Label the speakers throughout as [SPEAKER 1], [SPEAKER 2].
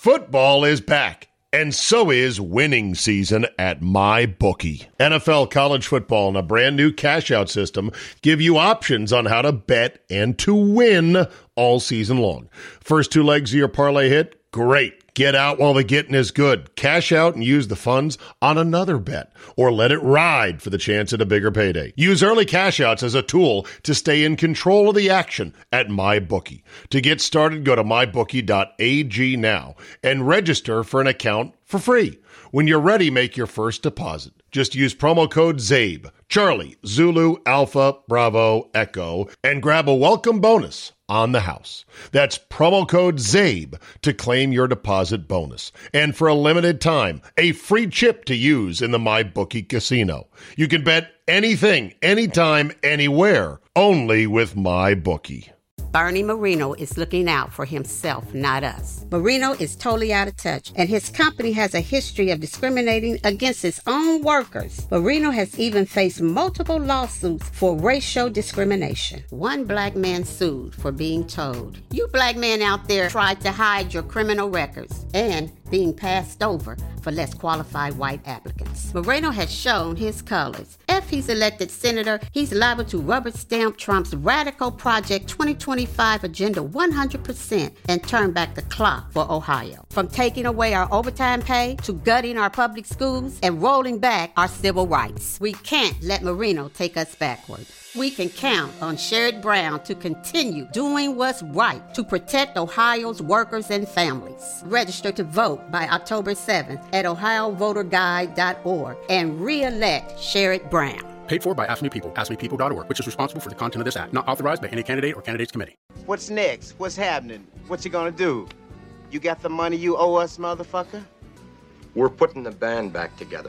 [SPEAKER 1] Football is back, and so is winning season at MyBookie. NFL, college football, and a brand new cash-out system give you options on how to bet and to win all season long. First two legs of your parlay hit? Great. Get out while the getting is good. Cash out and use the funds on another bet, or let it ride for the chance at a bigger payday. Use early cash outs as a tool to stay in control of the action at MyBookie. To get started, go to mybookie.ag now and register for an account for free. When you're ready, make your first deposit. Just use promo code ZABE, Charlie, Zulu, Alpha, Bravo, Echo, and grab a welcome bonus on the house. That's promo code ZABE to claim your deposit bonus. And for a limited time, a free chip to use in the MyBookie casino. You can bet anything, anytime, anywhere, only with MyBookie.
[SPEAKER 2] Bernie Marino is looking out for himself, not us. Marino is totally out of touch, and his company has a history of discriminating against its own workers. Marino has even faced multiple lawsuits for racial discrimination. One black man sued for being told, "You black men out there tried to hide your criminal records," and being passed over for less qualified white applicants. Moreno has shown his colors. If he's elected senator, he's liable to rubber stamp Trump's radical Project 2025 agenda 100% and turn back the clock for Ohio. From taking away our overtime pay to gutting our public schools and rolling back our civil rights. We can't let Marino take us backward. We can count on Sherrod Brown to continue doing what's right to protect Ohio's workers and families. Register to vote by October 7th at ohiovoterguide.org and re-elect Sherrod Brown.
[SPEAKER 3] Paid for by Ask Me People, AskMePeople.org, which is responsible for the content of this act. Not authorized by any candidate or candidates committee.
[SPEAKER 4] What's next? What's happening? What you gonna do? You got the money you owe us, motherfucker?
[SPEAKER 5] We're putting the band back together.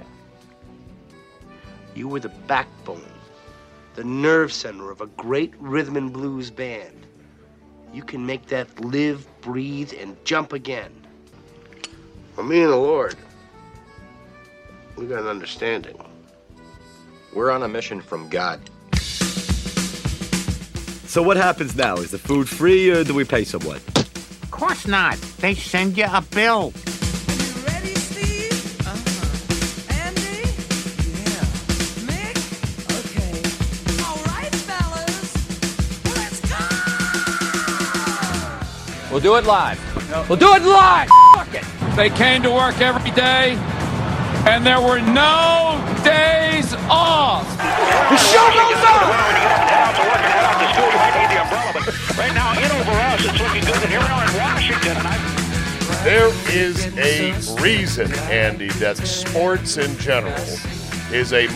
[SPEAKER 6] You were the backbone, the nerve center of a great rhythm and blues band. You can make that live, breathe, and jump again.
[SPEAKER 5] Well, me and the Lord, we got an understanding. We're on a mission from God.
[SPEAKER 7] So what happens now? Is the food free or do we pay someone?
[SPEAKER 8] Of course not. They send you a bill.
[SPEAKER 9] Ready, Steve? Andy? Yeah. Mick? Okay. All right, fellas. Let's go!
[SPEAKER 10] We'll do it live. No. We'll do it live! Fuck it!
[SPEAKER 11] They came to work every day, and there were no days off.
[SPEAKER 10] The show goes on!
[SPEAKER 12] Right now, in over us, it's looking good. And here we are in Washington.
[SPEAKER 1] There is a reason, Andy, that sports in general is a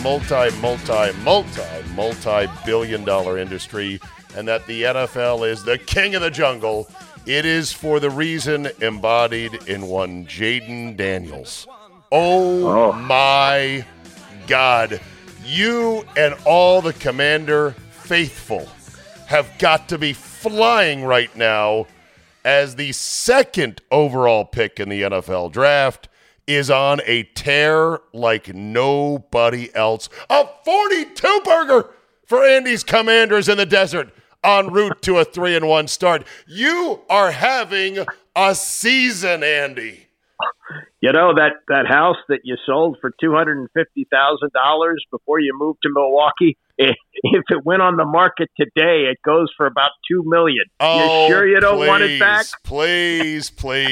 [SPEAKER 1] multi-billion-dollar industry, and that the NFL is the king of the jungle. It is for the reason embodied in one Jaden Daniels. Oh my God. You and all the Commander faithful have got to be flying right now as the second overall pick in the NFL draft is on a tear like nobody else. A 42-burger for Andy's Commanders in the desert en route to a 3-1 start. You are having a season, Andy.
[SPEAKER 13] You know, that house that you sold for $250,000 before you moved to Milwaukee, if it went on the market today, it goes for about $2 million.
[SPEAKER 1] Oh,
[SPEAKER 13] you sure you don't want it back?
[SPEAKER 1] Please.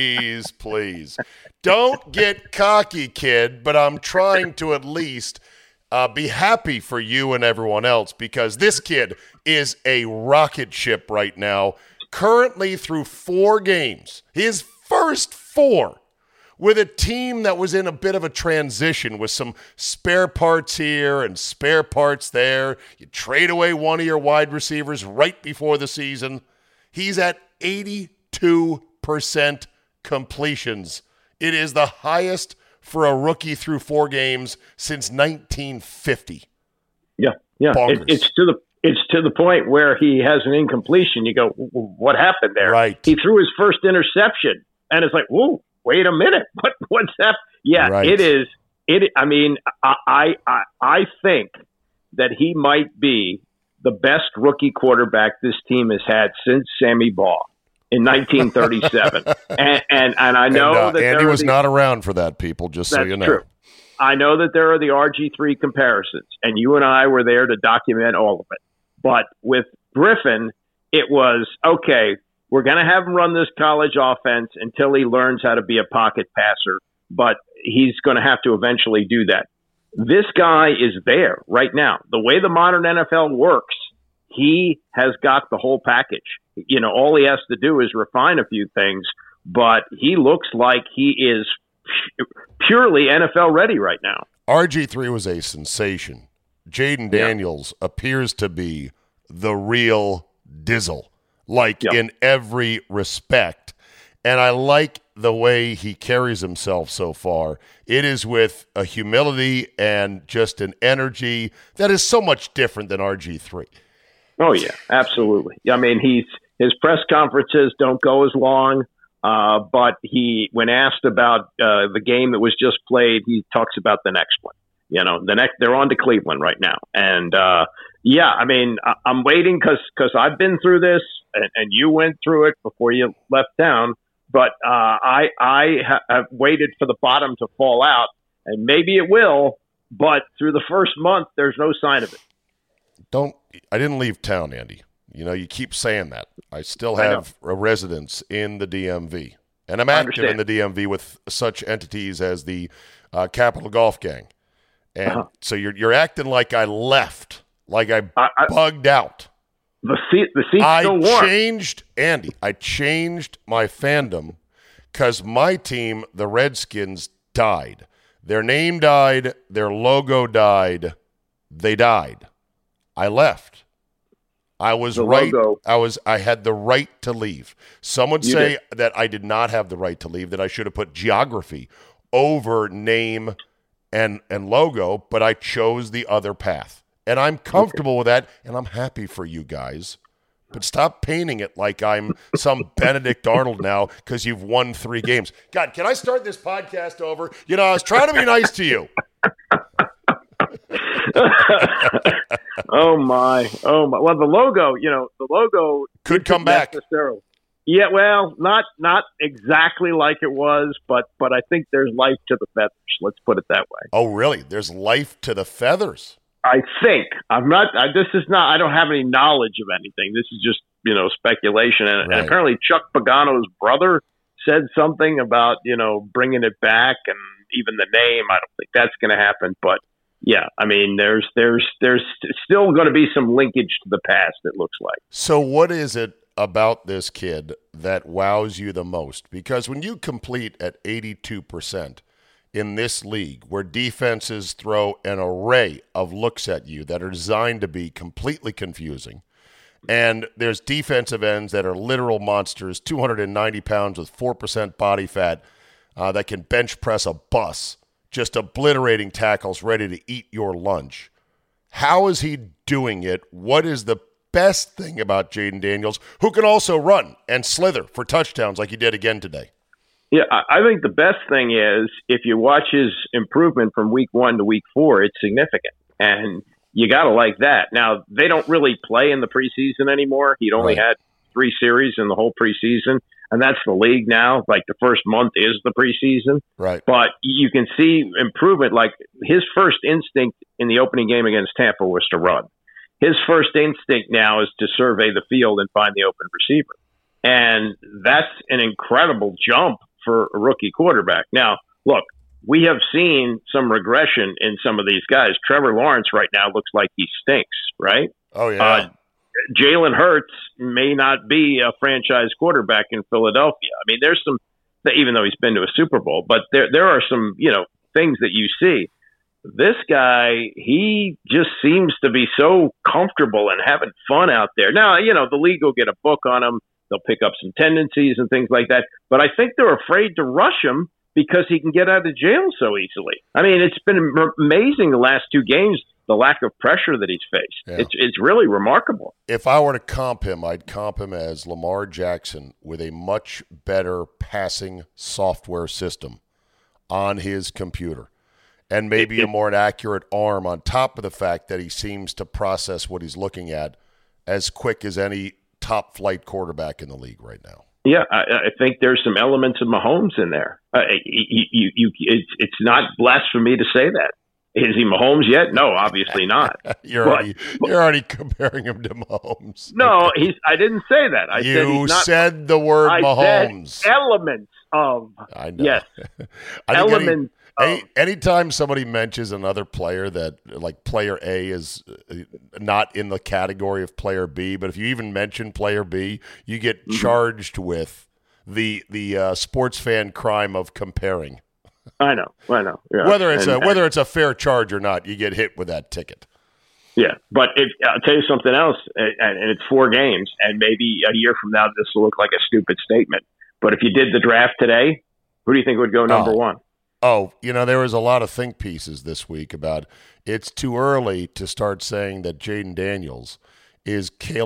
[SPEAKER 1] Don't get cocky, kid, but I'm trying to at least be happy for you and everyone else, because this kid is a rocket ship right now, currently through 4 games, his first 4, with a team that was in a bit of a transition with some spare parts here and spare parts there. You trade away one of your wide receivers right before the season. He's at 82% completions. It is the highest for a rookie through 4 games since 1950.
[SPEAKER 13] Yeah. It's to the point where he has an incompletion. You go, what happened there?
[SPEAKER 1] Right.
[SPEAKER 13] He threw his first interception, and it's like, whoa. Wait a minute. What's that? Yeah, right. It is. I mean, I think that he might be the best rookie quarterback this team has had since Sammy Baugh. in 1937. and I know that
[SPEAKER 1] Andy was not around for that, people, just so you know.
[SPEAKER 13] True. I know that there are the RG3 comparisons, and you and I were there to document all of it. But with Griffin, it was, okay, we're going to have him run this college offense until he learns how to be a pocket passer, but he's going to have to eventually do that. This guy is there right now. The way the modern NFL works, he has got the whole package. You know, all he has to do is refine a few things, but he looks like he is purely NFL ready right now.
[SPEAKER 1] RG3 was a sensation. Jaden Daniels appears to be the real Dizzle, in every respect. And I like the way he carries himself so far. It is with a humility and just an energy that is so much different than RG3.
[SPEAKER 13] Oh, yeah, absolutely. I mean, his press conferences don't go as long, but when asked about the game that was just played, he talks about the next one. You know, they're on to Cleveland right now. And, I mean, I'm waiting because I've been through this, and you went through it before you left town. But I have waited for the bottom to fall out, and maybe it will. But through the first month, there's no sign of it.
[SPEAKER 1] I didn't leave town, Andy. You know, you keep saying that. I still have a residence in the DMV, and I'm active in the DMV with such entities as the Capital Golf Gang. And so you're acting like I left, like I bugged out.
[SPEAKER 13] The seat's still warm.
[SPEAKER 1] I changed my fandom because my team, the Redskins, died. Their name died. Their logo died. They died. I left. I was right. I had the right to leave. Some would say that I did not have the right to leave, that I should have put geography over name and logo, but I chose the other path. And I'm comfortable with that, and I'm happy for you guys. But stop painting it like I'm some Benedict Arnold now because you've won 3 games. God, can I start this podcast over? You know, I was trying to be nice to you.
[SPEAKER 13] Oh, my. Well, the logo
[SPEAKER 1] could come back.
[SPEAKER 13] Yeah, well, not exactly like it was, but I think there's life to the feathers. Let's put it that way.
[SPEAKER 1] Oh, really? There's life to the feathers?
[SPEAKER 13] I think. I'm not. This is not. I don't have any knowledge of anything. This is just speculation. And apparently Chuck Pagano's brother said something about bringing it back, and even the name. I don't think that's going to happen. But yeah, I mean, there's still going to be some linkage to the past. It looks like.
[SPEAKER 1] So what is it about this kid that wows you the most? Because when you complete at 82%. In this league, where defenses throw an array of looks at you that are designed to be completely confusing, and there's defensive ends that are literal monsters, 290 pounds with 4% body fat that can bench press a bus, just obliterating tackles ready to eat your lunch. How is he doing it? What is the best thing about Jaden Daniels, who can also run and slither for touchdowns like he did again today?
[SPEAKER 13] Yeah, I think the best thing is if you watch his improvement from week 1 to week 4, it's significant. And you got to like that. Now, they don't really play in the preseason anymore. He'd only had 3 series in the whole preseason, and that's the league now. Like the first month is the preseason.
[SPEAKER 1] Right.
[SPEAKER 13] But you can see improvement. Like his first instinct in the opening game against Tampa was to run. His first instinct now is to survey the field and find the open receiver. And that's an incredible jump for a rookie quarterback. Now, look, we have seen some regression in some of these guys. Trevor Lawrence right now looks like he stinks, right?
[SPEAKER 1] Oh, yeah.
[SPEAKER 13] Jalen Hurts may not be a franchise quarterback in Philadelphia. I mean, there's some, even though he's been to a Super Bowl, but there are some, things that you see. This guy, he just seems to be so comfortable and having fun out there. Now, the league will get a book on him. They'll pick up some tendencies and things like that. But I think they're afraid to rush him because he can get out of jail so easily. I mean, it's been amazing the last 2 games, the lack of pressure that he's faced. Yeah. It's really remarkable.
[SPEAKER 1] If I were to comp him, I'd comp him as Lamar Jackson with a much better passing software system on his computer and maybe a more accurate arm on top of the fact that he seems to process what he's looking at as quick as any top flight quarterback in the league right now.
[SPEAKER 13] Yeah, I think there's some elements of Mahomes in there. It's not blasphemy to say that. Is he Mahomes yet? No, obviously not.
[SPEAKER 1] You're already comparing him to Mahomes.
[SPEAKER 13] No, I didn't say that.
[SPEAKER 1] You said the word Mahomes.
[SPEAKER 13] Said elements of.
[SPEAKER 1] I know.
[SPEAKER 13] Yes. Elements.
[SPEAKER 1] Anytime somebody mentions another player that, like, player A is not in the category of player B, but if you even mention player B, you get charged with the sports fan crime of comparing.
[SPEAKER 13] I know. Yeah.
[SPEAKER 1] Whether it's a fair charge or not, you get hit with that ticket.
[SPEAKER 13] Yeah, but I'll tell you something else, and it's 4 games, and maybe a year from now this will look like a stupid statement. But if you did the draft today, who do you think would go number one?
[SPEAKER 1] Oh, there was a lot of think pieces this week about it's too early to start saying that Jaden Daniels is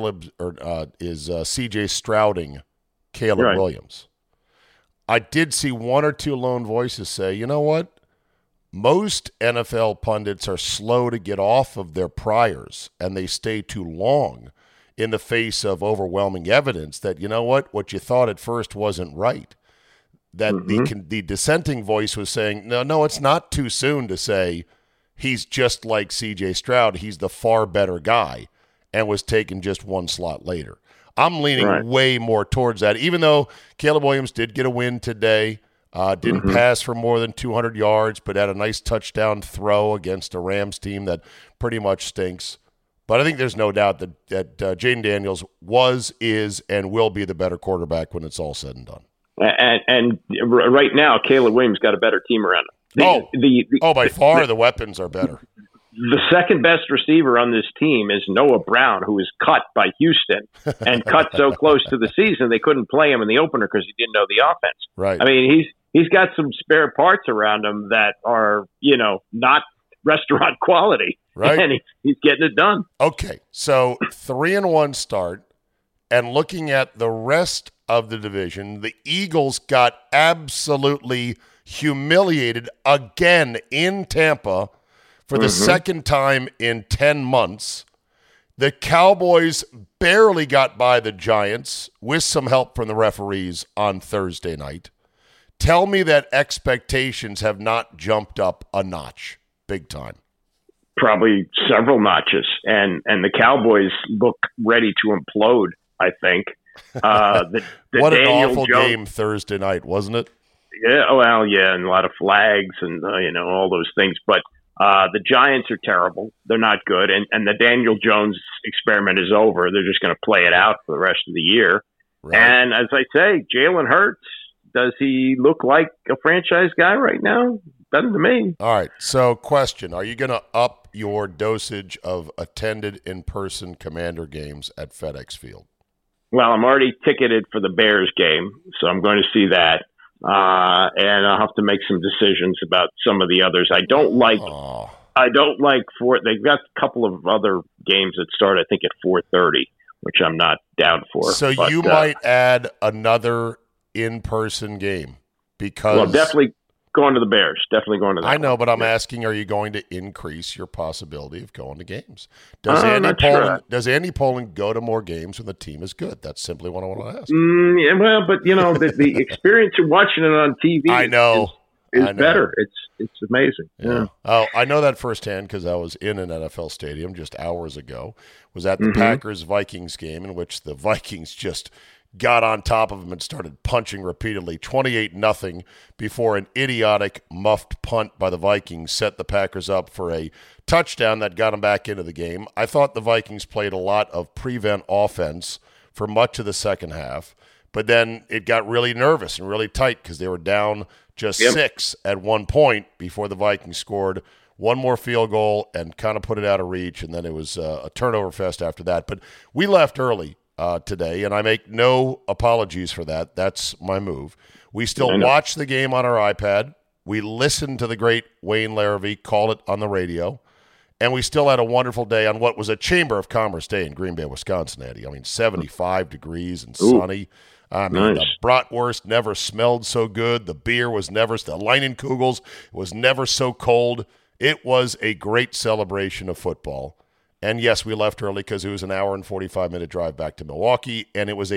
[SPEAKER 1] C.J. Strouding Caleb Williams. I did see one or two lone voices say, you know what? Most NFL pundits are slow to get off of their priors, and they stay too long in the face of overwhelming evidence that, you know what you thought at first wasn't right. That the dissenting voice was saying, no, it's not too soon to say he's just like C.J. Stroud. He's the far better guy, and was taken just one slot later. I'm leaning way more towards that, even though Caleb Williams did get a win today, didn't pass for more than 200 yards, but had a nice touchdown throw against a Rams team that pretty much stinks. But I think there's no doubt that Jaden Daniels is, and will be the better quarterback when it's all said and done.
[SPEAKER 13] And right now, Caleb Williams got a better team around him.
[SPEAKER 1] By far, the weapons are better.
[SPEAKER 13] The second best receiver on this team is Noah Brown, who was cut by Houston and cut so close to the season they couldn't play him in the opener because he didn't know the offense.
[SPEAKER 1] Right.
[SPEAKER 13] I mean, he's got some spare parts around him that are, not restaurant quality.
[SPEAKER 1] Right.
[SPEAKER 13] And he's getting it done.
[SPEAKER 1] Okay, so 3-1 start, and looking at the rest of the division, the Eagles got absolutely humiliated again in Tampa for the second time in 10 months. The Cowboys barely got by the Giants with some help from the referees on Thursday night. Tell me that expectations have not jumped up a notch, big time.
[SPEAKER 13] Probably several notches, and the Cowboys look ready to implode, I think.
[SPEAKER 1] What an awful game Thursday night, wasn't it?
[SPEAKER 13] Yeah, well, yeah, and a lot of flags and, all those things. But the Giants are terrible. They're not good. And the Daniel Jones experiment is over. They're just going to play it out for the rest of the year. Right. And as I say, Jalen Hurts, does he look like a franchise guy right now? Better than me.
[SPEAKER 1] All right. So question, are you going to up your dosage of attended in-person Commander games at FedEx Field?
[SPEAKER 13] Well, I'm already ticketed for the Bears game, so I'm going to see that. And I'll have to make some decisions about some of the others. I don't like they've got a couple of other games that start, I think, at 4:30, which I'm not down for.
[SPEAKER 1] So you might add another in-person game because...
[SPEAKER 13] Well, definitely going to the Bears. Definitely going to that.
[SPEAKER 1] I know, but I'm asking, are you going to increase your possibility of going to games? Does Andy Pollin go to more games when the team is good? That's simply what I want to ask.
[SPEAKER 13] Yeah, well, but the experience of watching it on TV is better. It's amazing. Yeah.
[SPEAKER 1] Oh, I know that firsthand because I was in an NFL stadium just hours ago. Was at the Packers-Vikings game in which the Vikings just got on top of him and started punching repeatedly, 28-0, before an idiotic muffed punt by the Vikings set the Packers up for a touchdown that got them back into the game. I thought the Vikings played a lot of prevent offense for much of the second half, but then it got really nervous and really tight because they were down just 6 at one point before the Vikings scored one more field goal and kind of put it out of reach, and then it was a turnover fest after that. But we left early today, and I make no apologies for that. That's my move. We still watch the game on our iPad. We listened to the great Wayne Larrivee call it on the radio, and we still had a wonderful day on what was a Chamber of Commerce day in Green Bay, Wisconsin, Eddie. I mean, 75 degrees and sunny. I mean, the bratwurst never smelled so good. The beer was the Leinenkugels was never so cold. It was a great celebration of football. And yes, we left early because it was an hour and 45-minute drive back to Milwaukee, and it was a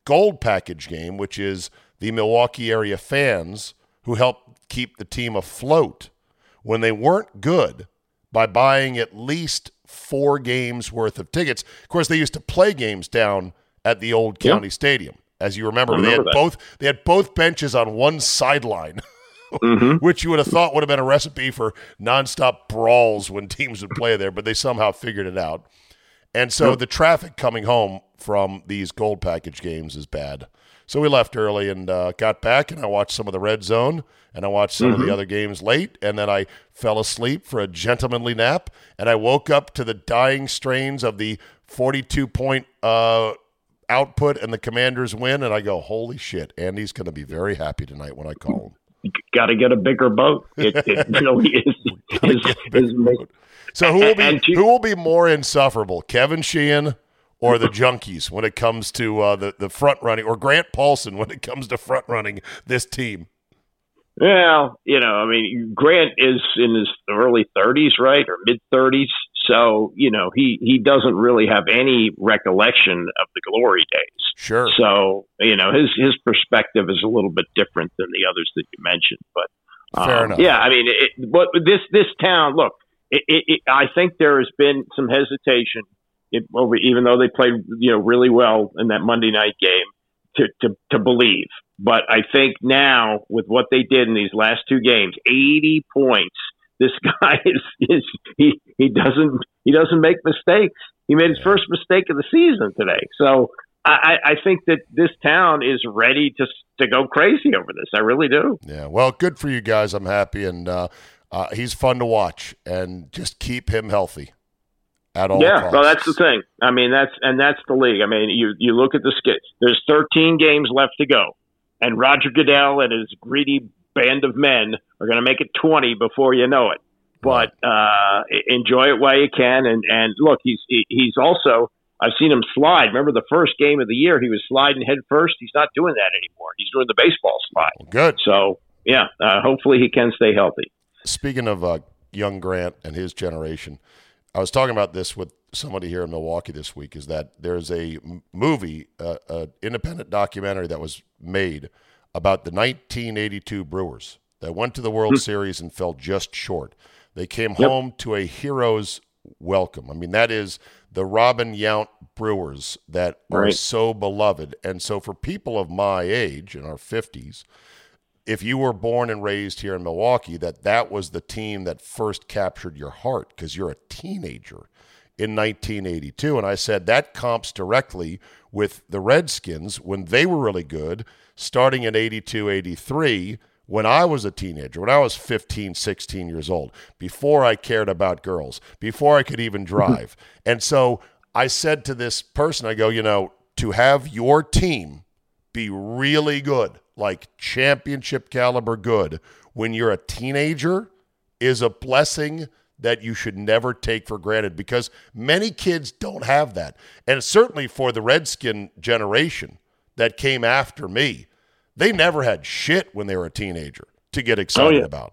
[SPEAKER 1] gold package game, which is the Milwaukee area fans who helped keep the team afloat when they weren't good by buying at least 4 games worth of tickets. Of course, they used to play games down at the old county stadium. As you remember, they had both benches on one sideline, which you would have thought would have been a recipe for nonstop brawls when teams would play there, but they somehow figured it out. And so the traffic coming home from these gold package games is bad. So we left early and got back, and I watched some of the Red Zone, and I watched some of the other games late, and then I fell asleep for a gentlemanly nap, and I woke up to the dying strains of the 42-point output and the Commanders win, and I go, holy shit, Andy's going to be very happy tonight when I call him.
[SPEAKER 13] You got to get a bigger boat. It really is.
[SPEAKER 1] So who will be more insufferable, Kevin Sheehan or the Junkies when it comes to the front running, or Grant Paulson when it comes to front running this team?
[SPEAKER 13] Well, Grant is in his early 30s, right, or mid 30s. So, he doesn't really have any recollection of the glory days.
[SPEAKER 1] Sure.
[SPEAKER 13] So, his perspective is a little bit different than the others that you mentioned. But
[SPEAKER 1] fair enough.
[SPEAKER 13] Yeah, but this town, look, I think there has been some hesitation, even though they played, really well in that Monday night game, to believe. But I think now with what they did in these last 2 games, 80 points. This guy he doesn't make mistakes. He made his first mistake of the season today. So I think that this town is ready to go crazy over this. I really do.
[SPEAKER 1] Yeah. Well, good for you guys. I'm happy, and he's fun to watch. And just keep him healthy at all costs.
[SPEAKER 13] Well, that's the thing. That's the league. You look at the skit. There's 13 games left to go, and Roger Goodell and his greedy band of men are going to make it 20 before you know it. But enjoy it while you can. And look, he's also, I've seen him slide. Remember the first game of the year, he was sliding head first. He's not doing that anymore. He's doing the baseball slide.
[SPEAKER 1] Well, good.
[SPEAKER 13] So, hopefully he can stay healthy.
[SPEAKER 1] Speaking of young Grant and his generation, I was talking about this with somebody here in Milwaukee this week, is that there's a movie, an independent documentary that was made about the 1982 Brewers that went to the World Series and fell just short. They came home to a hero's welcome. That is the Robin Yount Brewers that are so beloved. And so for people of my age, in our 50s, if you were born and raised here in Milwaukee, that was the team that first captured your heart because you're a teenager in 1982. And I said that comps directly with the Redskins when they were really good, starting in 82, 83, when I was a teenager, when I was 15, 16 years old, before I cared about girls, before I could even drive. And so I said to this person, I go, to have your team be really good, like championship caliber good, when you're a teenager is a blessing that you should never take for granted, because many kids don't have that. And certainly for the Redskin generation that came after me, they never had shit when they were a teenager to get excited about.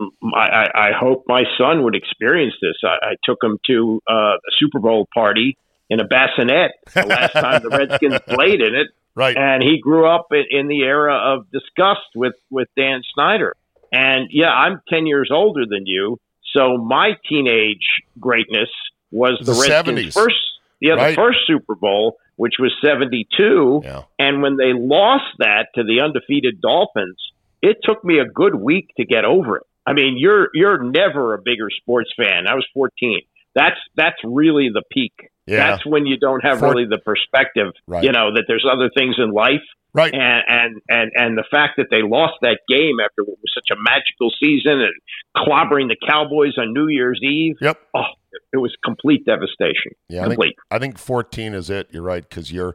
[SPEAKER 13] I hope my son would experience this. I took him to a Super Bowl party in a bassinet the last time the Redskins played in it.
[SPEAKER 1] Right.
[SPEAKER 13] And he grew up in the era of disgust with Dan Snyder. And, I'm 10 years older than you. So my teenage greatness was the Redskins'
[SPEAKER 1] 70s.
[SPEAKER 13] The first Super Bowl, which was 72.
[SPEAKER 1] Yeah.
[SPEAKER 13] And when they lost that to the undefeated Dolphins, it took me a good week to get over it. You're never a bigger sports fan. I was 14. That's really the peak.
[SPEAKER 1] Yeah.
[SPEAKER 13] That's when you don't have really the perspective, that there's other things in life.
[SPEAKER 1] Right.
[SPEAKER 13] And the fact that they lost that game after what was such a magical season and clobbering the Cowboys on New Year's Eve.
[SPEAKER 1] Yep.
[SPEAKER 13] Oh, it was complete devastation.
[SPEAKER 1] Yeah,
[SPEAKER 13] complete.
[SPEAKER 1] I think 14 is it. You're right, because you're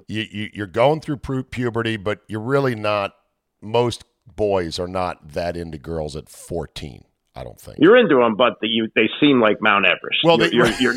[SPEAKER 1] going through puberty, but you're really not. Most boys are not that into girls at 14. I don't think
[SPEAKER 13] you're into them, but they seem like Mount Everest.
[SPEAKER 1] Well,
[SPEAKER 13] you're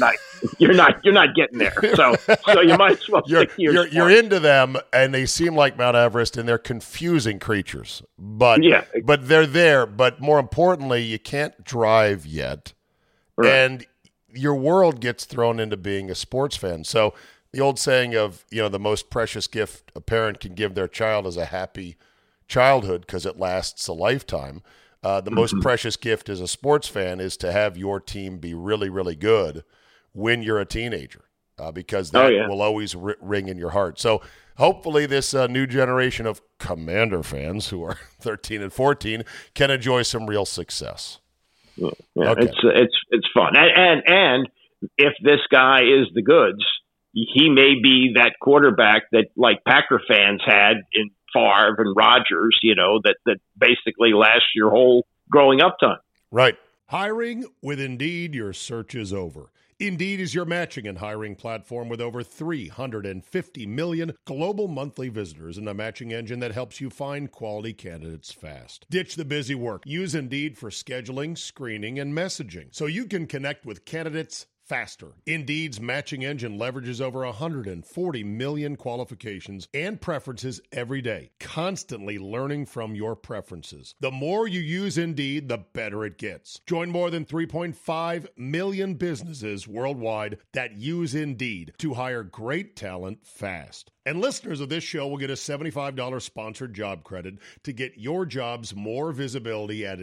[SPEAKER 13] not getting there. So you might as well.
[SPEAKER 1] You're into them, and they seem like Mount Everest, and they're confusing creatures. But they're there. But more importantly, you can't drive yet, and your world gets thrown into being a sports fan. So the old saying of, the most precious gift a parent can give their child is a happy childhood because it lasts a lifetime. The most precious gift as a sports fan is to have your team be really, really good when you're a teenager, because that will always ring in your heart. So hopefully this new generation of Commander fans who are 13 and 14 can enjoy some real success.
[SPEAKER 13] Yeah, okay. It's fun. And if this guy is the goods, he may be that quarterback that like Packer fans had in Favre and Rodgers, that basically lasts your whole growing up time.
[SPEAKER 1] Right. Hiring with Indeed, your search is over. Indeed is your matching and hiring platform with over 350 million global monthly visitors and a matching engine that helps you find quality candidates fast. Ditch the busy work. Use Indeed for scheduling, screening, and messaging so you can connect with candidates faster. Indeed's matching engine leverages over 140 million qualifications and preferences every day, constantly learning from your preferences. The more you use Indeed, the better it gets. Join more than 3.5 million businesses worldwide that use Indeed to hire great talent fast. And listeners of this show will get a $75 sponsored job credit to get your jobs more visibility at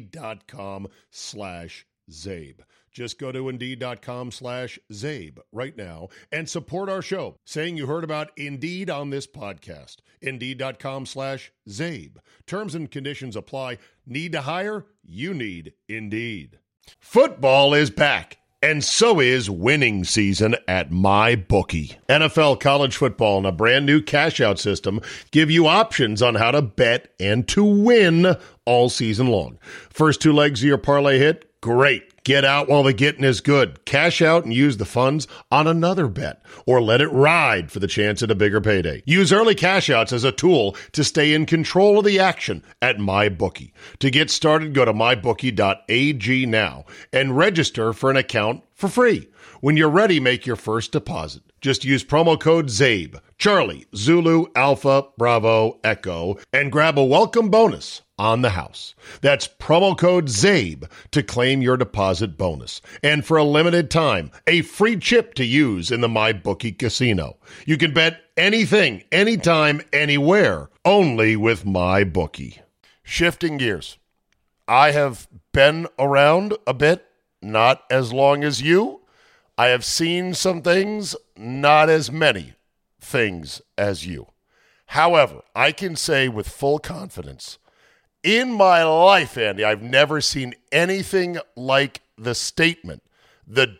[SPEAKER 1] Indeed.com/Zabe. Just go to Indeed.com/Zabe right now and support our show, saying you heard about Indeed on this podcast. Indeed.com/Zabe. Terms and conditions apply. Need to hire? You need Indeed. Football is back, and so is winning season at MyBookie. NFL college football and a brand new cash-out system give you options on how to bet and to win all season long. First two legs of your parlay hit? Great. Get out while the getting is good. Cash out and use the funds on another bet, or let it ride for the chance at a bigger payday. Use early cash outs as a tool to stay in control of the action at MyBookie. To get started, go to mybookie.ag now and register for an account for free. When you're ready, make your first deposit. Just use promo code ZABE, Charlie, Zulu, Alpha, Bravo, Echo, and grab a welcome bonus on the house. That's promo code ZABE to claim your deposit bonus. And for a limited time, a free chip to use in the MyBookie casino. You can bet anything, anytime, anywhere, only with MyBookie. Shifting gears. I have been around a bit, not as long as you. I have seen some things, not as many things as you. However, I can say with full confidence, in my life, Andy, I've never seen anything like the statement the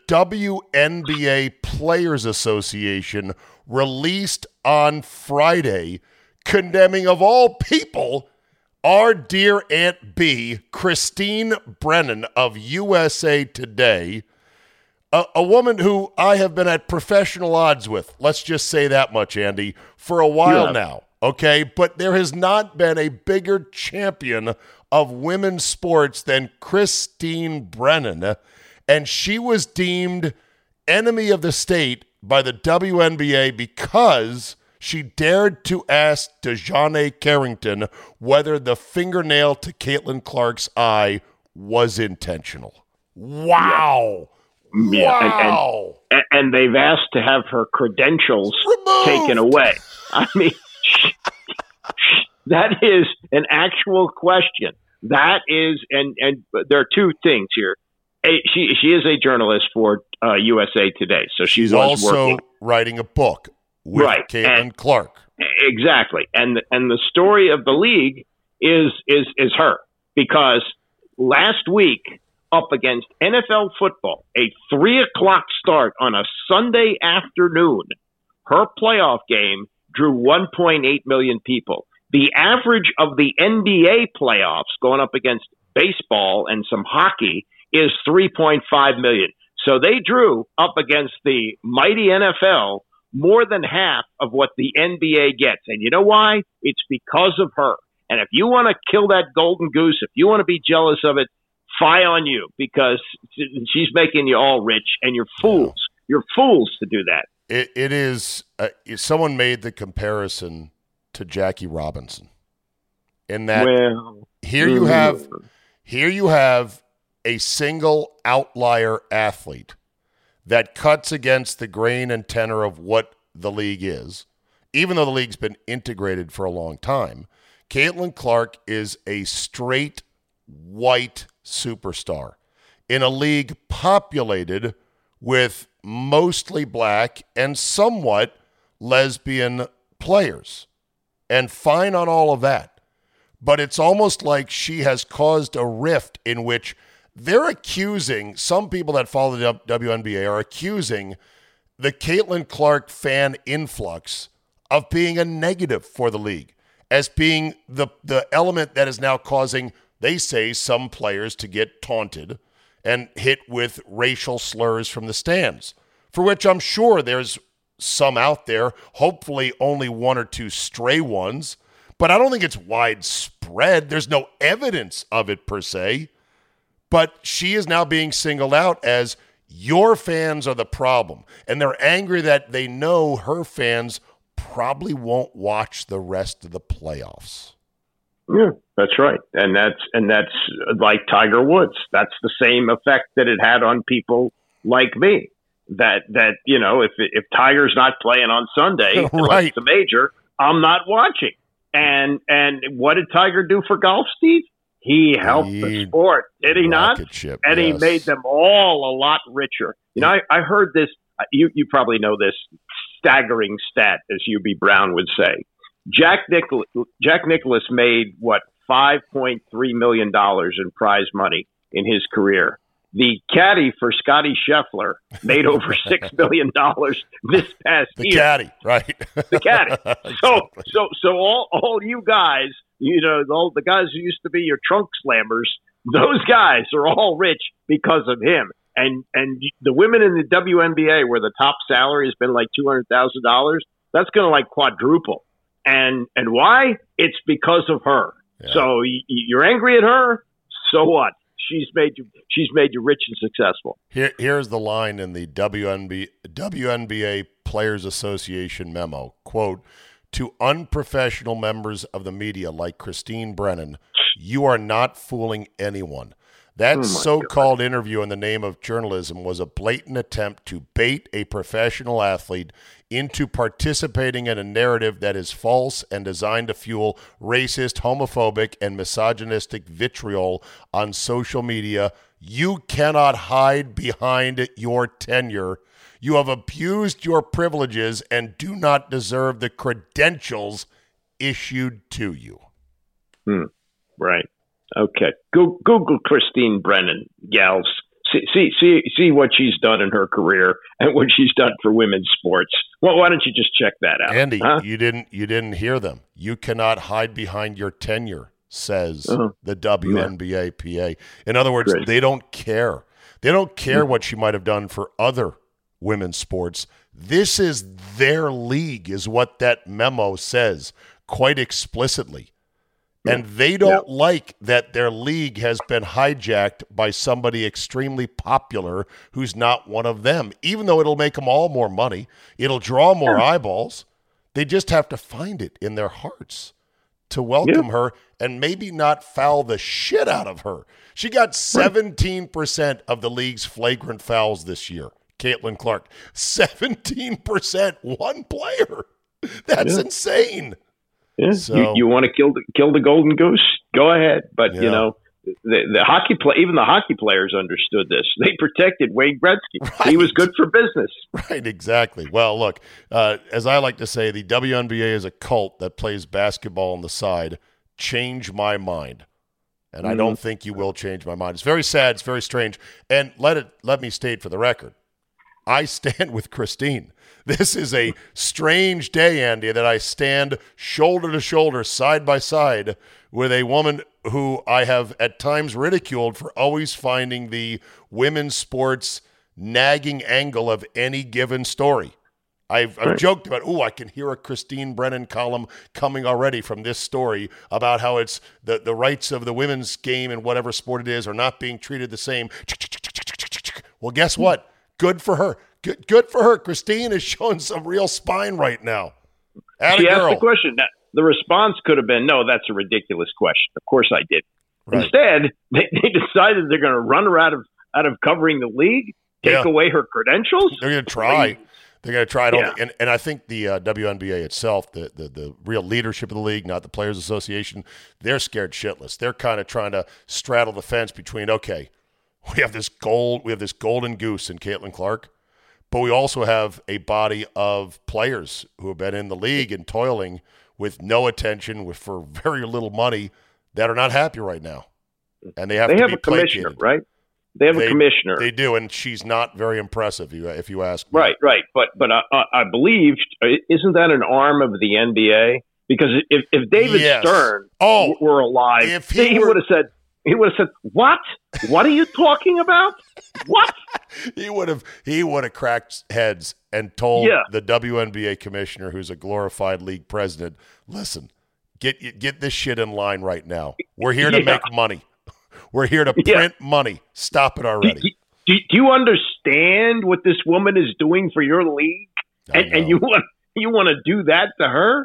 [SPEAKER 1] WNBA Players Association released on Friday, condemning, of all people, our dear Aunt B, Christine Brennan of USA Today, a woman who I have been at professional odds with, let's just say that much, Andy, for a while now, okay? But there has not been a bigger champion of women's sports than Christine Brennan, and she was deemed enemy of the state by the WNBA because she dared to ask DeJounte Carrington whether the fingernail to Caitlin Clark's eye was intentional. Wow.
[SPEAKER 13] Yeah,
[SPEAKER 1] wow.
[SPEAKER 13] And they've asked to have her credentials taken away. I mean, that is an actual question. That is, and there are two things here. She is a journalist for USA Today, so
[SPEAKER 1] she's also writing a book with Caitlin Clark.
[SPEAKER 13] Exactly, and the story of the league is her, because last week, up against NFL football, a 3:00 start on a Sunday afternoon, her playoff game drew 1.8 million people. The average of the NBA playoffs going up against baseball and some hockey is 3.5 million. So they drew up against the mighty NFL more than half of what the NBA gets. And you know why? It's because of her. And if you want to kill that golden goose, if you want to be jealous of it, fie on you, because she's making you all rich, and you're fools. You're fools to do that.
[SPEAKER 1] It is. Someone made the comparison to Jackie Robinson, in that here you have a single outlier athlete that cuts against the grain and tenor of what the league is, even though the league's been integrated for a long time, Caitlin Clark is a straight white superstar in a league populated with mostly black and somewhat lesbian players. And fine on all of that. But it's almost like she has caused a rift in which they're accusing, some people that follow the WNBA are accusing the Caitlin Clark fan influx of being a negative for the league, as being the element that is now causing, they say, some players to get taunted and hit with racial slurs from the stands, for which I'm sure there's some out there, hopefully only one or two stray ones, but I don't think it's widespread. There's no evidence of it per se, but she is now being singled out as your fans are the problem, and they're angry that they know her fans probably won't watch the rest of the playoffs.
[SPEAKER 13] Yeah, that's right. And that's like Tiger Woods. That's the same effect that it had on people like me. That if Tiger's not playing on Sunday,
[SPEAKER 1] right,
[SPEAKER 13] it's a major, I'm not watching. And what did Tiger do for golf, Steve? He helped the sport, did he not? And he made them all a lot richer. You know, I heard this. You probably know this staggering stat, as UB Brown would say. Jack Nicklaus made $5.3 million in prize money in his career. The caddy for Scotty Scheffler made over $6 million this past year.
[SPEAKER 1] The caddy, right?
[SPEAKER 13] The caddy. So all you guys, all the guys who used to be your trunk slammers, those guys are all rich because of him. And the women in the WNBA, where the top salary has been like $200,000, that's going to quadruple. And why? It's because of her. Yeah. So you're angry at her. So what? She's made you rich and successful.
[SPEAKER 1] Here's the line in the WNBA Players Association memo. Quote, "To unprofessional members of the media like Christine Brennan, you are not fooling anyone. That so-called interview in the name of journalism was a blatant attempt to bait a professional athlete into participating in a narrative that is false and designed to fuel racist, homophobic, and misogynistic vitriol on social media. You cannot hide behind your tenure. You have abused your privileges and do not deserve the credentials issued to you."
[SPEAKER 13] Right. Okay. Google Christine Brennan, gals. See what she's done in her career and what she's done for women's sports. Well, why don't you just check that out?
[SPEAKER 1] Andy, you didn't hear them. You cannot hide behind your tenure, says the WNBA PA. In other words, they don't care. They don't care what she might have done for other women's sports. This is their league, is what that memo says quite explicitly. And they don't like that their league has been hijacked by somebody extremely popular who's not one of them, even though it'll make them all more money. It'll draw more eyeballs. They just have to find it in their hearts to welcome her and maybe not foul the shit out of her. She got 17% of the league's flagrant fouls this year, Caitlin Clark. 17%, one player. That's insane.
[SPEAKER 13] Yeah. So, you want to kill the golden goose? Go ahead, but the hockey even the hockey players understood this. They protected Wayne Gretzky. Right. He was good for business.
[SPEAKER 1] Right, exactly. Well, look, as I like to say, the WNBA is a cult that plays basketball on the side. Change my mind, and I don't think you will change my mind. It's very sad. It's very strange, and let me state for the record, I stand with Christine. This is a strange day, Andy, that I stand shoulder to shoulder, side by side, with a woman who I have at times ridiculed for always finding the women's sports nagging angle of any given story. I've joked about, I can hear a Christine Brennan column coming already from this story about how it's the rights of the women's game in whatever sport it is are not being treated the same. Well, guess what? Good for her. Good for her. Christine is showing some real spine right now.
[SPEAKER 13] She asked the question. The response could have been, no, that's a ridiculous question. Of course I did. Right. Instead, they decided they're going to run her out of covering the league, take away her credentials.
[SPEAKER 1] They're going to try. They're going to try it all. And I think the WNBA itself, the real leadership of the league, not the Players Association, they're scared shitless. They're kind of trying to straddle the fence between, okay, we have this golden goose in Caitlin Clark, but we also have a body of players who have been in the league and toiling with no attention, for very little money, that are not happy right now. And they have
[SPEAKER 13] a commissioner, right? They have a commissioner.
[SPEAKER 1] They do, and she's not very impressive, if you ask me.
[SPEAKER 13] Right. But I believe, isn't that an arm of the NBA? Because if David Stern were alive, he would have said, "What? What are you talking about? What?"
[SPEAKER 1] He would have cracked heads and told the WNBA commissioner, who's a glorified league president, "Listen, get this shit in line right now. We're here to make money. We're here to print money. Stop it already."
[SPEAKER 13] Do you understand what this woman is doing for your league? And you want to do that to her?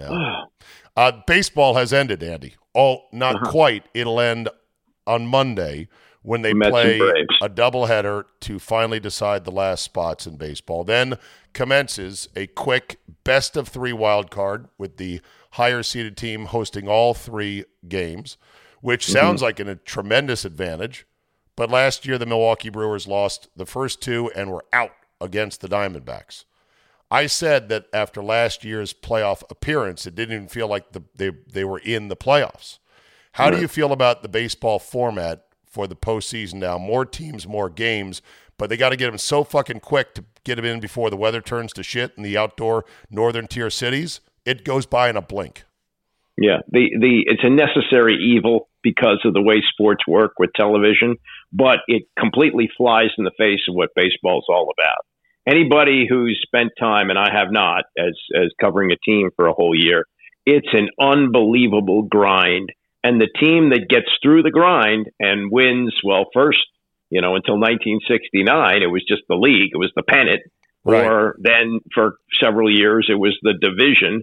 [SPEAKER 1] Yeah. Baseball has ended, Andy. Oh, not quite. It'll end on Monday when they play a doubleheader to finally decide the last spots in baseball. Then commences a quick best-of-3 wild card with the higher-seeded team hosting all 3 games, which sounds like a tremendous advantage. But last year, the Milwaukee Brewers lost the first 2 and were out against the Diamondbacks. I said that after last year's playoff appearance, it didn't even feel like they were in the playoffs. How do you feel about the baseball format for the postseason now? More teams, more games, but they got to get them so fucking quick to get them in before the weather turns to shit in the outdoor northern tier cities. It goes by in a blink.
[SPEAKER 13] Yeah, it's a necessary evil because of the way sports work with television, but it completely flies in the face of what baseball's all about. Anybody who's spent time, and I have not, as covering a team for a whole year, it's an unbelievable grind. And the team that gets through the grind and wins, well, first, until 1969, it was just the league. It was the pennant. Right. Or then for several years, it was the division.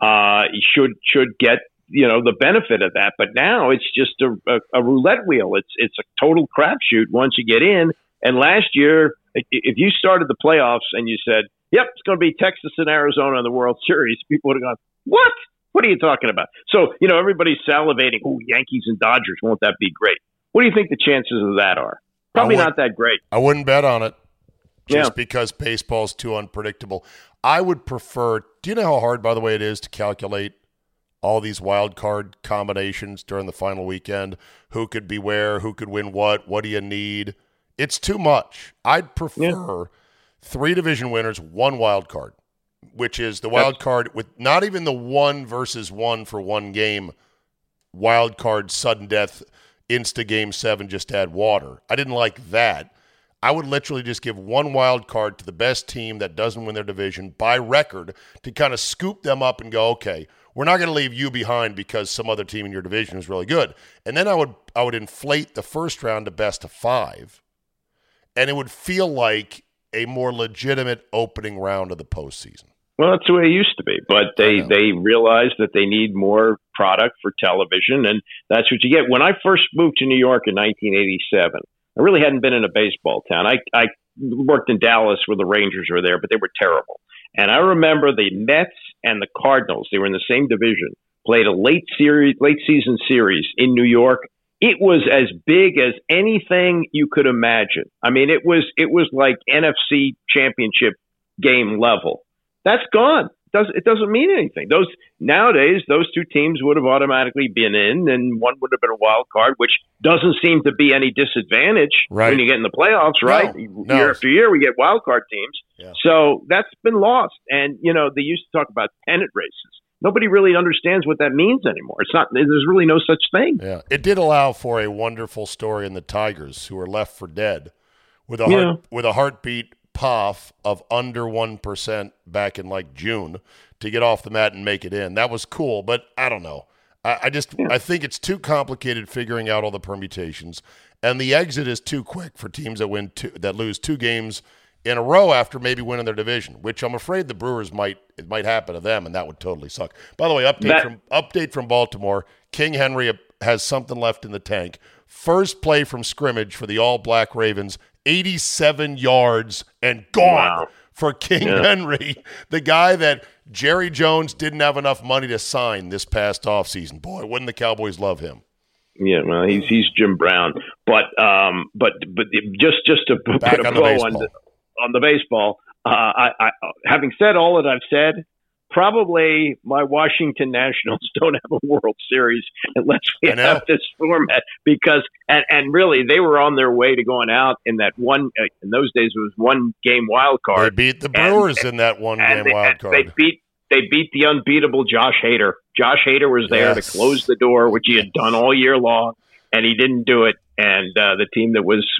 [SPEAKER 13] Should get, the benefit of that. But now it's just a roulette wheel. It's a total crapshoot once you get in. And last year, if you started the playoffs and you said, yep, it's going to be Texas and Arizona in the World Series, people would have gone, what? What are you talking about? So, everybody's salivating. Oh, Yankees and Dodgers, won't that be great? What do you think the chances of that are? Probably not that great.
[SPEAKER 1] I wouldn't bet on it just because baseball's too unpredictable. I would prefer – do you know how hard, by the way, it is to calculate all these wild card combinations during the final weekend? Who could be where? Who could win what? What do you need? It's too much. I'd prefer 3 division winners, 1 wild card, which is the wild card with not even the 1 versus 1 for 1 game wild card sudden death insta game 7 just add water. I didn't like that. I would literally just give 1 wild card to the best team that doesn't win their division by record to kind of scoop them up and go, okay, we're not going to leave you behind because some other team in your division is really good. And then I would inflate the first round to best of 5. And it would feel like a more legitimate opening round of the postseason.
[SPEAKER 13] Well, that's the way it used to be. But they realized that they need more product for television, and that's what you get. When I first moved to New York in 1987, I really hadn't been in a baseball town. I worked in Dallas where the Rangers were there, but they were terrible. And I remember the Mets and the Cardinals, they were in the same division, played a late season series in New York. It was as big as anything you could imagine. I mean, it was like NFC championship game level. That's gone. It doesn't mean anything. Nowadays, those 2 teams would have automatically been in, and one would have been a wild card, which doesn't seem to be any disadvantage when you get in the playoffs, right? No. Year after year, we get wild card teams. Yeah. So that's been lost. And, they used to talk about pennant races. Nobody really understands what that means anymore. There's really no such thing.
[SPEAKER 1] Yeah. It did allow for a wonderful story in the Tigers, who were left for dead with a heartbeat puff of under 1% back in like June to get off the mat and make it in. That was cool, but I don't know. I think it's too complicated figuring out all the permutations, and the exit is too quick for teams that lose 2 games in a row after maybe winning their division, which I'm afraid the Brewers might happen to them, and that would totally suck. By the way, update from Baltimore. King Henry has something left in the tank. First play from scrimmage for the All Black Ravens, 87 yards and gone for King Henry, the guy that Jerry Jones didn't have enough money to sign this past offseason. Boy, wouldn't the Cowboys love him?
[SPEAKER 13] Yeah, well, he's Jim Brown, but just to put a bow on the baseball. I having said all that I've said, probably my Washington Nationals don't have a World Series unless we have this format, because and really they were on their way to going out in that one. In those days, it was 1 game wild card.
[SPEAKER 1] They beat the Brewers in that 1 game wild card.
[SPEAKER 13] They beat the unbeatable Josh Hader. Josh Hader was there to close the door, which he had done all year long, and he didn't do it. And the team that was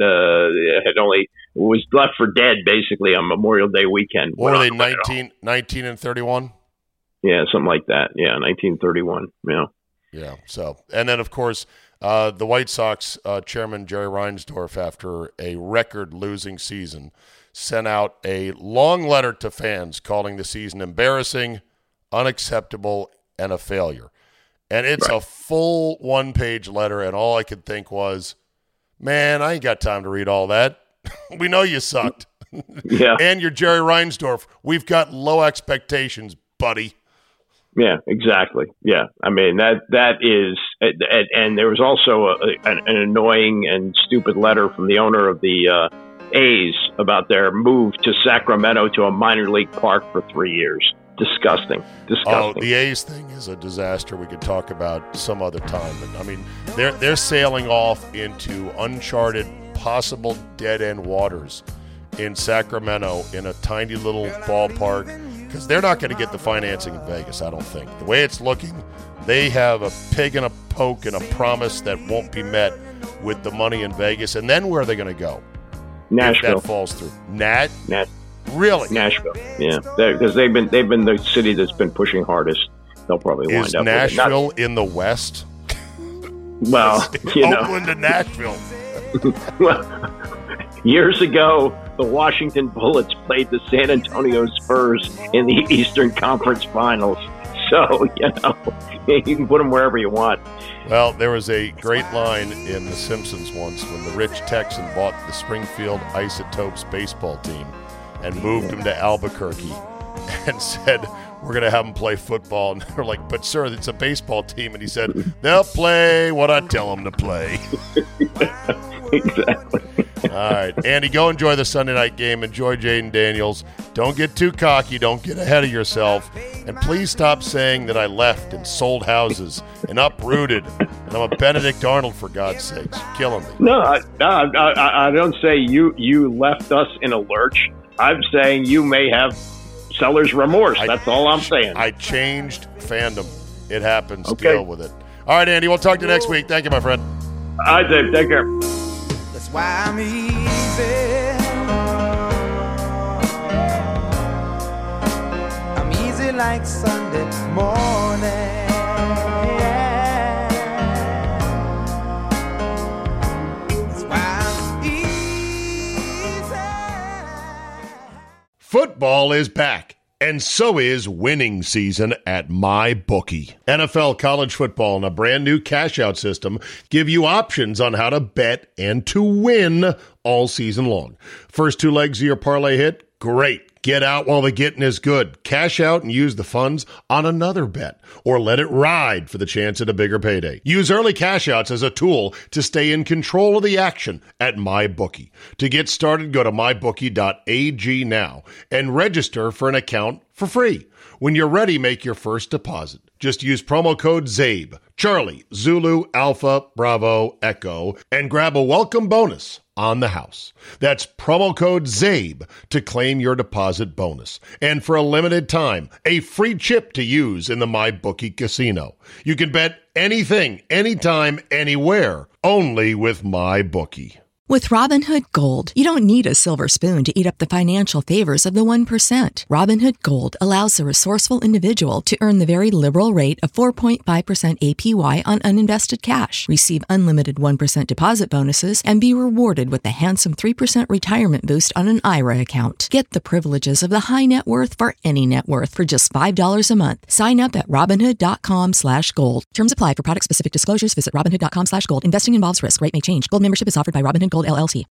[SPEAKER 13] was left for dead basically on Memorial Day weekend.
[SPEAKER 1] What were they, 19 and 31?
[SPEAKER 13] Yeah, something like that. Yeah, 1931. Yeah.
[SPEAKER 1] Yeah. So, and then of course, the White Sox chairman Jerry Reinsdorf, after a record losing season, sent out a long letter to fans calling the season embarrassing, unacceptable, and a failure. And it's a full 1-page letter, and all I could think was, man, I ain't got time to read all that. We know you sucked.
[SPEAKER 13] Yeah.
[SPEAKER 1] And you're Jerry Reinsdorf. We've got low expectations, buddy.
[SPEAKER 13] Yeah, exactly. Yeah. I mean, that is – and there was also an annoying and stupid letter from the owner of the A's about their move to Sacramento to a minor league park for 3 years. Disgusting.
[SPEAKER 1] Oh, the A's thing is a disaster we could talk about some other time. But, I mean, they're sailing off into uncharted, possible dead-end waters in Sacramento in a tiny little ballpark, because they're not going to get the financing in Vegas, I don't think. The way it's looking, they have a pig and a poke and a promise that won't be met with the money in Vegas. And then where are they going to go?
[SPEAKER 13] Nashville.
[SPEAKER 1] If that falls through. Really?
[SPEAKER 13] Nashville, yeah, because they've been the city that's been pushing hardest. They'll probably wind up.
[SPEAKER 1] Is Nashville in the West?
[SPEAKER 13] Well,
[SPEAKER 1] Oakland and Nashville.
[SPEAKER 13] Well, years ago, the Washington Bullets played the San Antonio Spurs in the Eastern Conference Finals. So you can put them wherever you want.
[SPEAKER 1] Well, there was a great line in The Simpsons once when the rich Texan bought the Springfield Isotopes baseball team and moved him to Albuquerque and said, we're going to have them play football. And they're like, but sir, it's a baseball team. And he said, they'll play what I tell them to play.
[SPEAKER 13] Exactly.
[SPEAKER 1] All right, Andy, go enjoy the Sunday night game. Enjoy Jaden Daniels. Don't get too cocky. Don't get ahead of yourself. And please stop saying that I left and sold houses and uprooted. And I'm a Benedict Arnold, for God's sakes. You're killing me.
[SPEAKER 13] No, I don't say you left us in a lurch. I'm saying you may have seller's remorse. That's all I'm saying.
[SPEAKER 1] I changed fandom. It happens. Okay. Deal with it. All right, Andy, we'll talk to you next week. Thank you, my friend.
[SPEAKER 13] All right, Dave. Take care.
[SPEAKER 9] That's why I'm easy. I'm easy like Sunday morning. That's why I'm easy.
[SPEAKER 1] Football is back. And so is winning season at MyBookie. NFL, college football, and a brand new cash-out system give you options on how to bet and to win all season long. First 2 legs of your parlay hit? Great. Get out while the getting is good. Cash out and use the funds on another bet, or let it ride for the chance at a bigger payday. Use early cash outs as a tool to stay in control of the action at MyBookie. To get started, go to mybookie.ag now and register for an account for free. When you're ready, make your first deposit. Just use promo code ZABE, Charlie, Zulu, Alpha, Bravo, Echo, and grab a welcome bonus on the house. That's promo code ZABE to claim your deposit bonus. And for a limited time, a free chip to use in the MyBookie casino. You can bet anything, anytime, anywhere, only with MyBookie.
[SPEAKER 14] With Robinhood Gold, you don't need a silver spoon to eat up the financial favors of the 1%. Robinhood Gold allows the resourceful individual to earn the very liberal rate of 4.5% APY on uninvested cash, receive unlimited 1% deposit bonuses, and be rewarded with the handsome 3% retirement boost on an IRA account. Get the privileges of the high net worth for any net worth for just $5 a month. Sign up at Robinhood.com/gold. Terms apply. For product-specific disclosures, visit Robinhood.com/gold. Investing involves risk. Rate may change. Gold membership is offered by Robinhood Gold LLC.